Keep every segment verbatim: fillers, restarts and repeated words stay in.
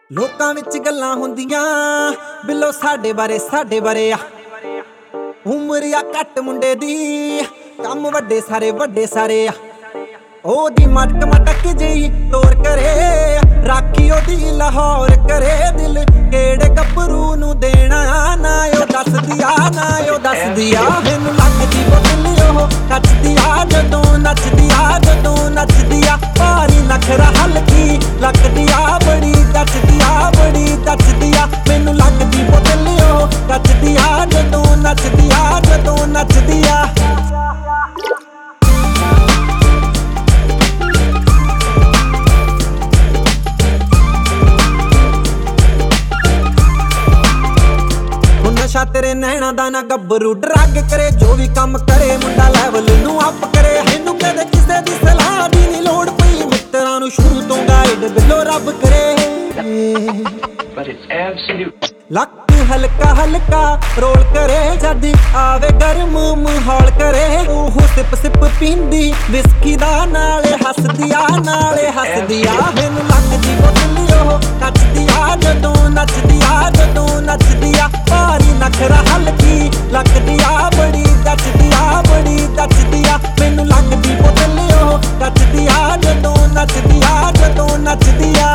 ਲੋਕਾਂ ਵਿੱਚ ਗੱਲਾਂ ਹੁੰਦੀਆਂ ਬਿੱਲੋ ਸਾਡੇ ਬਾਰੇ ਸਾਡੇ ਬਾਰੇ ਆ ਉਮਰ ਆ ਘੱਟ ਮੁੰਡੇ ਦੀ ਕੰਮ ਵੱਡੇ ਸਾਰੇ ਵੱਡੇ ਸਾਰੇ ਆ ਉਹਦੀ ਮਟਕ ਮਟਕ ਜਿਹੀ ਤੋਰ ਕਰੇ ਰਾਖੀ ਉਹਦੀ ਲਾਹੌਰ ਕਰੇ ਦਿਲ ਕਿਹੜੇ ਗੱਭਰੂ ਨੂੰ ਦੇਣਾ ਨਾ ਉਹ ਦੱਸਦੀ ਆ ਨਾ ਉਹ ਦੱਸਦੀ ਆ ਮੈਨੂੰ ਲੱਗਦੀ ਬੋਤਲ ਉਹ ਕੱਚਦੀ ਆ ਜਦੋਂ ਨੱਚਦੀ ਆ ਜਦੋਂ ਨੱਚਦੀ ਆ ਭਾਰੀ ਨਖਰਾ ਹਲਕੀ ਲੱਗਦੀ ਆ ਬੜੀ ਦੱਸਦੀ ਆ ਬੜੀ ਦੱਸਦੀ ਆ ਮੈਨੂੰ ਲੱਗਦੀ ਬੋਤਲ ਉਹ ਕੱਚਦੀ ਆ ਜਦੋਂ ਨੱਚਦੀ ਆ ਜਦੋਂ ਨੱਚਦੀ ਆ ਨਸ਼ਾ ਤੇਰੇ ਨੈਣਾ ਦਾ ਨਾ ਗੱਭਰੂ ਡਰੱਗ ਕਰੇ ਜੋ ਵੀ ਕੰਮ ਕਰੇ ਮੁੰਡਾ ਲੈਵਲ ਨੂੰ ਅਪ ਕਰੇ ਇਹਨੂੰ ਕਦੇ ਕਿਸੇ ਦੀ ਸਲਾਹ ਦੀ ਨਹੀਂ ਲੋੜ ਪਈ ਮਿੱਤਰਾਂ ਨੂੰ ਸ਼ੁਰੂ ਤੋਂ ਗਾਈਡ ਬਿੱਲੋ ਰੱਬ ਕਰੇ But it's absolute. ਲੱਕ ਹਲਕਾ ਹਲਕਾ ਰੋਲ ਕਰੇ ਜਦ ਆਵੇ ਗਰਮ ਮਾਹੌਲ ਕਰੇ ਉਹ ਸਿਪ ਸਿਪ ਪੀਂਦੀ ਵਿਸਕੀ ਦਾ ਨਾਲੇ ਹੱਸਦੀ ਆ ਨਾਲੇ ਹੱਸਦੀ ਆ ਮੈਨੂੰ ਲੱਗਦੀ ਬੋਤਲ ਉਹ ਕੱਚਦੀ ਆ ਜਦੋਂ ਨੱਚਦੀ ਆ ਜਦੋਂ ਨੱਚਦੀ ਆ ਭਾਰੀ ਨਖਰਾ ਹਲਕੀ ਲੱਗਦੀ ਆ ਬੜੀ ਦੱਸਦੀ ਆ ਬੜੀ ਦੱਸਦੀ ਆ ਮੈਨੂੰ ਲੱਗਦੀ ਬੋਤਲ ਉਹ ਕੱਚਦੀ ਆ ਜਦੋਂ ਨੱਚਦੀ ਆ ਜਦੋਂ ਨੱਚਦੀ ਆ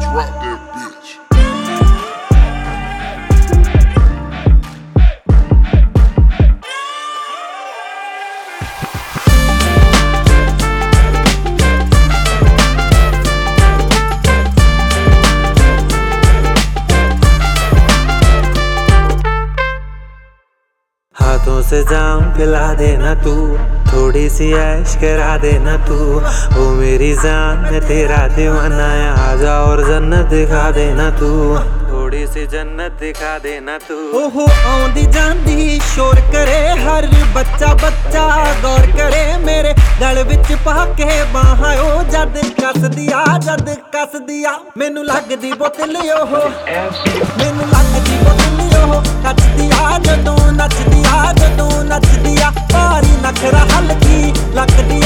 हाथों से जाम पिला देना तू थोड़ी सी ऐश करा देना तू ओ मेरी जान मैं तेरा दीवाना है आजा और जन्नत दिखा देना तू थोड़ी सी जन्नत दिखा देना तू ओहो आउंदी जांदी शोर करे हर बच्चा बच्चा गौर करे मेरे गल विच पा के बाहां ओ जद कसदी आ जद कसदी आ मैनू लगदी बोतल ओहो मैनू लगदी बोतल ओहो कचदी आ जदों नचदी आ जदों नचदी आ भारी नखरा हलकी लगदी